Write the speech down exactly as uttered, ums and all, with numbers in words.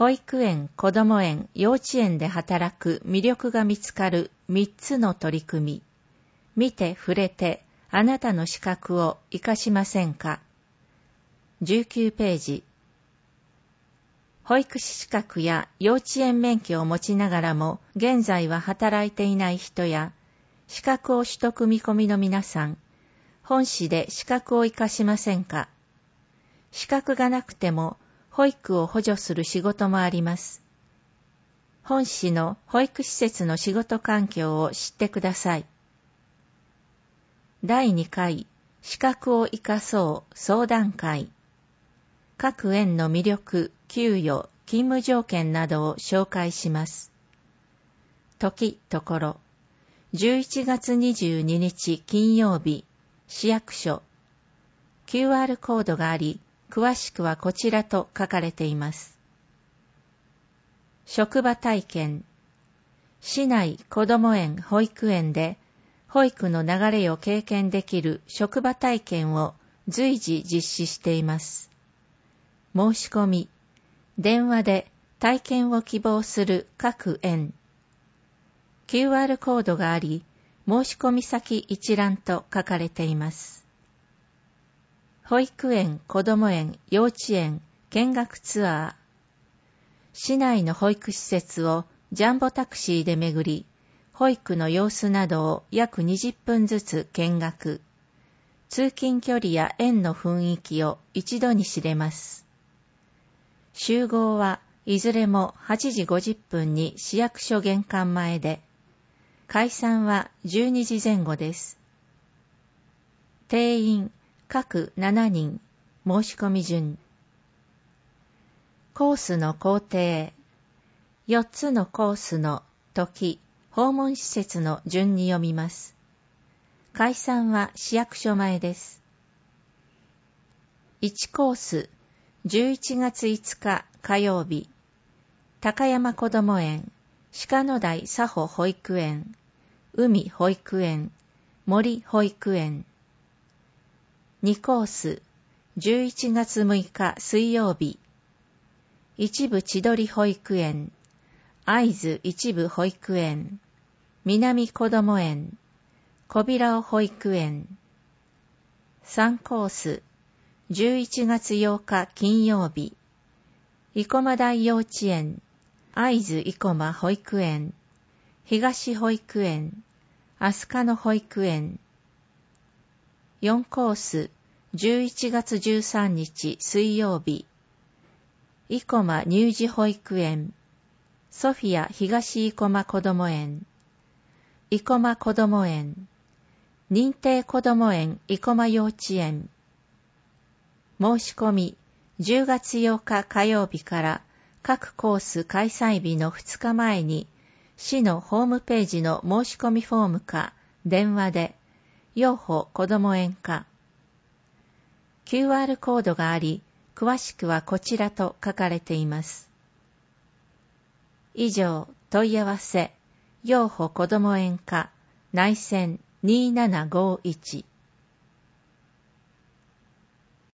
保育園、こども園、幼稚園で働く魅力が見つかるみっつの取り組み。見て触れてあなたの資格を活かしませんか？じゅうきゅうページ。保育士資格や幼稚園免許を持ちながらも現在は働いていない人や、資格を取得見込みの皆さん、本市で資格を活かしませんか？資格がなくても保育を補助する仕事もあります。本市の保育施設の仕事環境を知ってください。だいにかい資格を生かそう相談会。各園の魅力、給与、勤務条件などを紹介します。時、ところ。じゅういちがつにじゅうににち金曜日、市役所。キューアール コードがあり、詳しくはこちらと書かれています。職場体験。市内こども園保育園で保育の流れを経験できる職場体験を随時実施しています。申し込み。電話で体験を希望する各園。キューアール コードがあり、申し込み先一覧と書かれています。保育園、こども園、幼稚園、見学ツアー。市内の保育施設をジャンボタクシーで巡り、保育の様子などを約にじゅっぷんずつ見学。通勤距離や園の雰囲気を一度に知れます。集合はいずれもはちじごじゅっぷんに市役所玄関前で、解散はじゅうにじぜん後です。定員各しちにん、申し込み順。コースの工程。よっつのコースの時、訪問施設の順に読みます。解散は市役所前です。いちコース、じゅういちがついつか火曜日、高山こども園、鹿野台佐保保育園、海保育園、森保育園。にコース、じゅういちがつむいか水曜日、一部千鳥保育園、会津一部保育園、南こども園、小平尾保育園。さんコース、じゅういちがつようか金曜日、生駒台幼稚園、会津生駒保育園、東保育園、飛鳥野保育園。よんコース、じゅういちがつじゅうさんにち水曜日、生駒乳児保育園、ソフィア東生駒こども園、生駒こども園、認定こども園生駒幼稚園。申し込み、じゅうがつようか火曜日から各コース開催日のふつかまえに、市のホームページの申し込みフォームか電話で、幼保こども園か。キューアール コードがあり、詳しくはこちらと書かれています。以上、問い合わせ、幼保こども園か、内線にーななごーいち。